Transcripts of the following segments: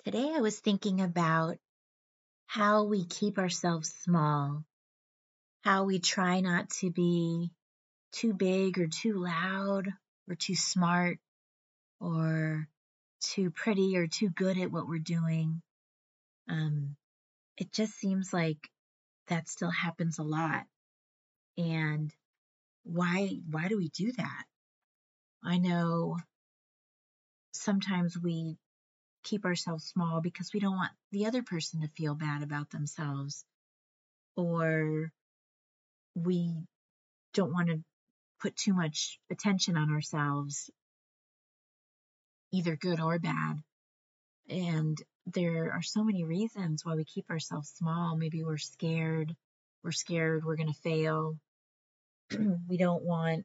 Today I was thinking about how we keep ourselves small, how we try not to be too big or too loud or too smart or too pretty or too good at what we're doing. Um, it just seems like that still happens a lot. And why do we do that? I know sometimes we keep ourselves small because we don't want the other person to feel bad about themselves, or we don't want to put too much attention on ourselves, either good or bad. And there are so many reasons why we keep ourselves small. Maybe we're scared. We're scared we're going to fail. we don't want,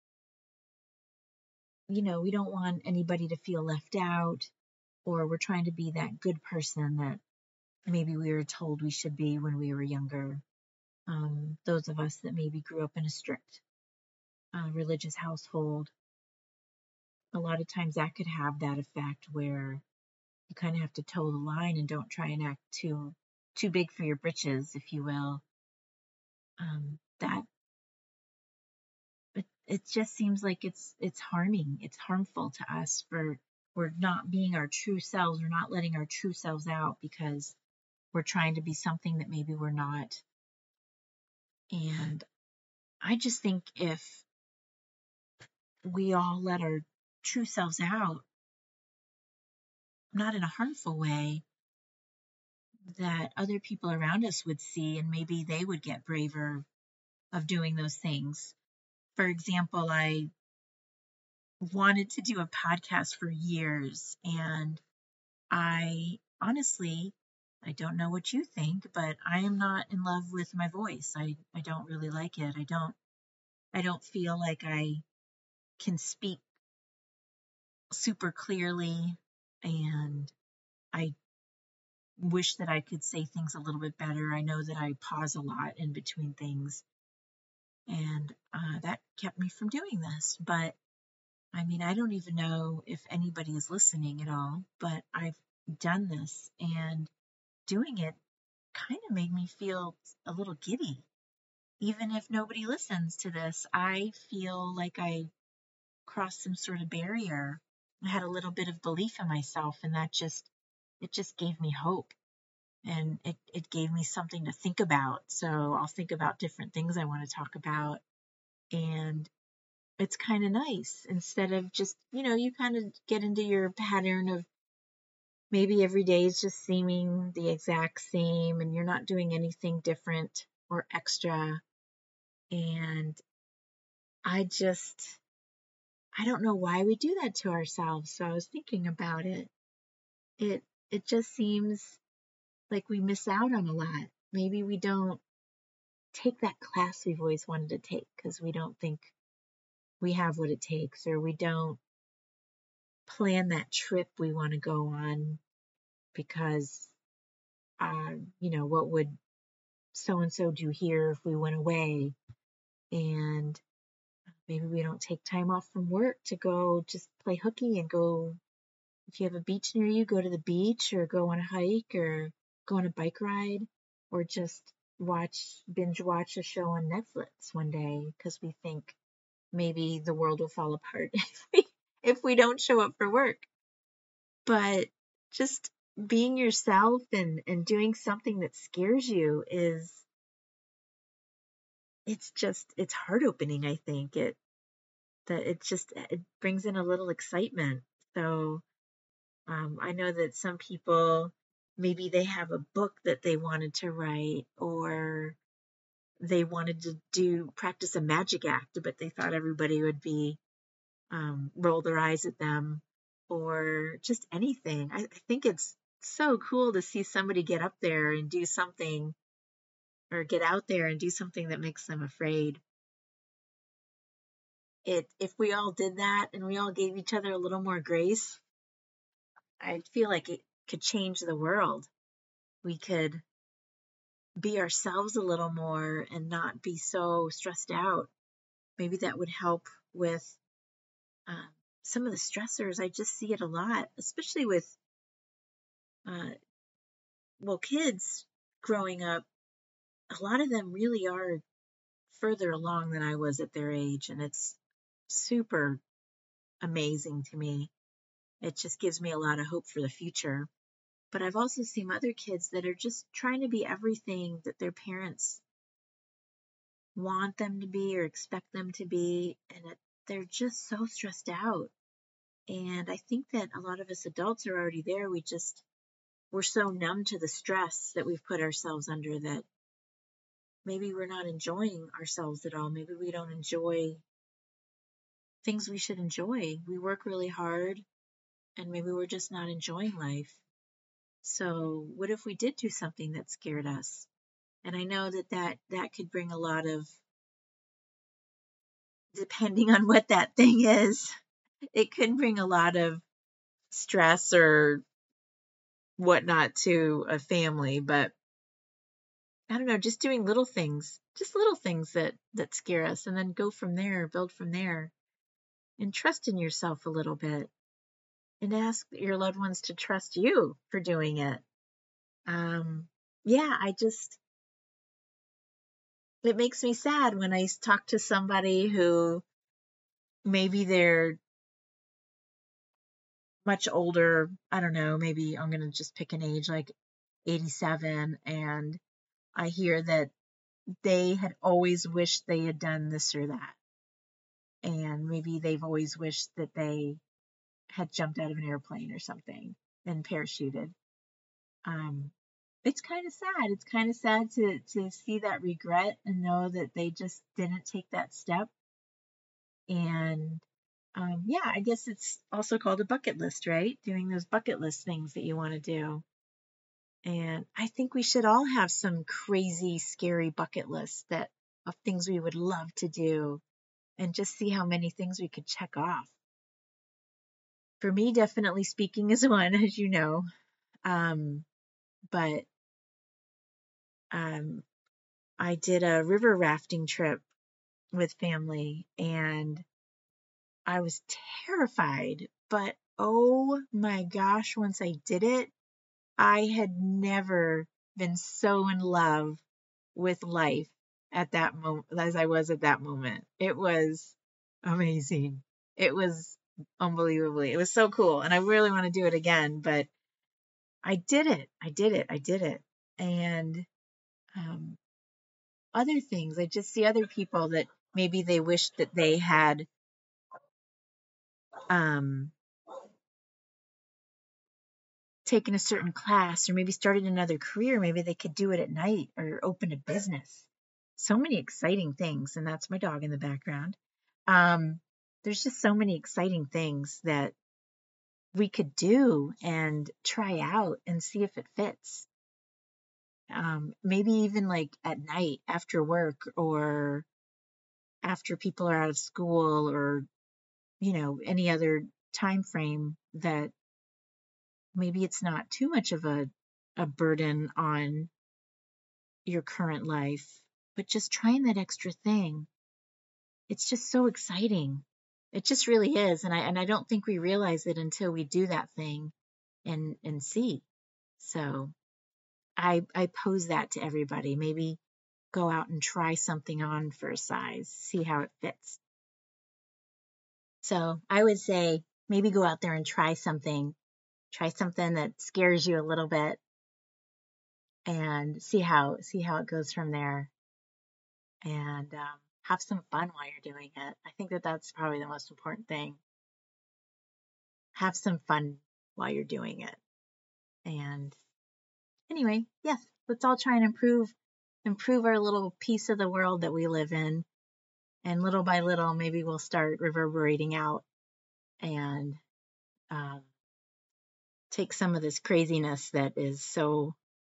we don't want anybody to feel left out, or we're trying to be that good person that maybe we were told we should be when we were younger. Those of us that maybe grew up in a strict religious household, a lot of times that could have that effect where you kind of have to toe the line and don't try and act too big for your britches, if you will. That it just seems like it's harming. It's harmful to us for we're not being our true selves. We're not letting our true selves out because we're trying to be something that maybe we're not. And I just think if we all let our true selves out, not in a harmful way, that other people around us would see, and maybe they would get braver of doing those things. For example, I wanted to do a podcast for years, and I honestly, I don't know what you think, but I am not in love with my voice. I don't really like it. I don't feel like I can speak super clearly, and I wish that I could say things a little bit better. I know that I pause a lot in between things, and that kept me from doing this. But I mean, I don't even know if anybody is listening at all, but I've done this, and doing it kind of made me feel a little giddy. Even if nobody listens to this, I feel like I crossed some sort of barrier. I had a little bit of belief in myself, and it just gave me hope. And it gave me something to think about. So I'll think about different things I want to talk about. And it's kind of nice instead of just, you kind of get into your pattern of maybe every day is just seeming the exact same and you're not doing anything different or extra. And I just, I don't know why we do that to ourselves. So I was thinking about it. It, it just seems like we miss out on a lot. Maybe we don't take that class we've always wanted to take because we don't think we have what it takes, or we don't plan that trip we want to go on because, what would so and so do here if we went away? And maybe we don't take time off from work to go just play hooky and go. If you have a beach near you, go to the beach or go on a hike or go on a bike ride, or just binge watch a show on Netflix one day because we think maybe the world will fall apart if we don't show up for work. But just being yourself and doing something that scares you it's heart opening. I think it brings in a little excitement. So I know that some people, maybe they have a book that they wanted to write, or they wanted to practice a magic act, but they thought everybody would be roll their eyes at them, or just anything. I think it's so cool to see somebody get up there and do something, or get out there and do something that makes them afraid. If we all did that and we all gave each other a little more grace, I feel like it could change the world. We could be ourselves a little more and not be so stressed out. Maybe that would help with um, some of the stressors. I just see it a lot, especially with uh, kids growing up, a lot of them really are further along than I was at their age, and it's super amazing to me. It just gives me a lot of hope for the future. But I've also seen other kids that are just trying to be everything that their parents want them to be or expect them to be, and they're just so stressed out. And I think that a lot of us adults are already there. We're so numb to the stress that we've put ourselves under that maybe we're not enjoying ourselves at all. Maybe we don't enjoy things we should enjoy. We work really hard and maybe we're just not enjoying life. So what if we did do something that scared us? And I know that could bring a lot of, depending on what that thing is, it could bring a lot of stress or whatnot to a family. But I don't know, just doing little things that scare us, and then go from there, build from there, and trust in yourself a little bit, and ask your loved ones to trust you for doing it. Yeah, it makes me sad when I talk to somebody who maybe they're much older. I don't know, maybe I'm going to just pick an age like 87, and I hear that they had always wished they had done this or that. And maybe they've always wished that they had jumped out of an airplane or something and parachuted. Um, it's kind of sad. It's kind of sad to see that regret and know that they just didn't take that step. And yeah, I guess it's also called a bucket list, right? Doing those bucket list things that you want to do. And I think we should all have some crazy, scary bucket list of things we would love to do, and just see how many things we could check off. For me, definitely speaking is one, as you know. But um, I did a river rafting trip with family, and I was terrified. But oh my gosh, once I did it, I had never been so in love with life at that moment as I was at that moment. It was amazing. It was unbelievably. It was so cool. And I really want to do it again, but I did it. I did it. I did it. And um, other things, I just see other people that maybe they wish that they had um, taken a certain class or maybe started another career. Maybe they could do it at night or open a business. So many exciting things. And that's my dog in the background. There's just so many exciting things that we could do and try out and see if it fits. Maybe even like at night after work or after people are out of school, or any other time frame that maybe it's not too much of a burden on your current life, but just trying that extra thing. It's just so exciting. It just really is. And I don't think we realize it until we do that thing and see. So I pose that to everybody. Maybe go out and try something on for a size, see how it fits. So I would say maybe go out there and try something that scares you a little bit, and see how it goes from there, and have some fun while you're doing it. I think that's probably the most important thing. Have some fun while you're doing it. And anyway, yes, let's all try and improve our little piece of the world that we live in. And little by little, maybe we'll start reverberating out and um, take some of this craziness that is so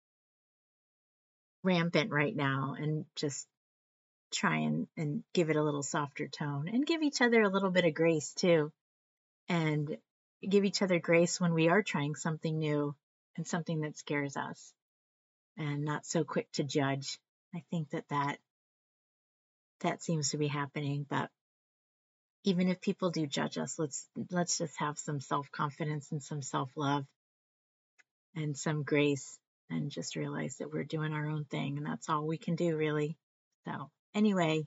rampant right now and just try and give it a little softer tone, and give each other a little bit of grace too, and give each other grace when we are trying something new and something that scares us, and not so quick to judge. I think that seems to be happening. But even if people do judge us, let's just have some self-confidence and some self-love, and some grace and just realize that we're doing our own thing and that's all we can do really. So anyway,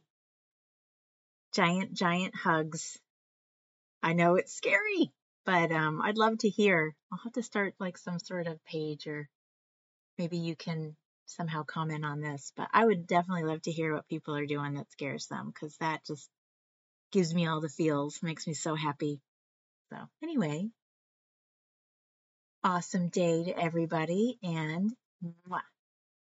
giant hugs. I know it's scary, but I'd love to hear. I'll have to start like some sort of page, or maybe you can somehow comment on this, but I would definitely love to hear what people are doing that scares them, because that just gives me all the feels, makes me so happy. So anyway, awesome day to everybody, and mwah.